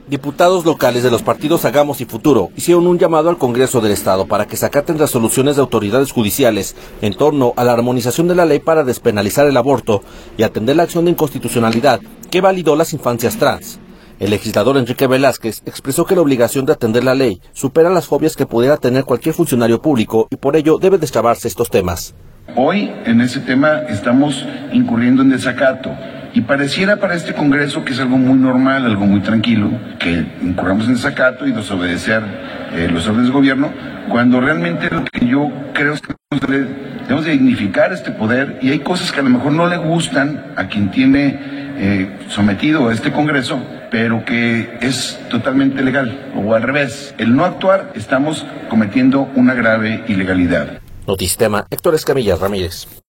Diputados locales de los partidos Hagamos y Futuro hicieron un llamado al Congreso del Estado para que se acaten resoluciones de autoridades judiciales en torno a la armonización de la ley para despenalizar el aborto y atender la acción de inconstitucionalidad que validó las infancias trans. El legislador Enrique Velázquez expresó que la obligación de atender la ley supera las fobias que pudiera tener cualquier funcionario público y por ello deben destrabarse estos temas. Hoy en ese tema estamos incurriendo en desacato. Y pareciera para este Congreso que es algo muy normal, algo muy tranquilo, que incurramos en desacato y desobedecer los órdenes de gobierno, cuando realmente lo que yo creo es que debemos de dignificar este poder y hay cosas que a lo mejor no le gustan a quien tiene sometido a este Congreso, pero que es totalmente legal, o al revés, el no actuar estamos cometiendo una grave ilegalidad. Notistema, Héctor Escamilla Ramírez.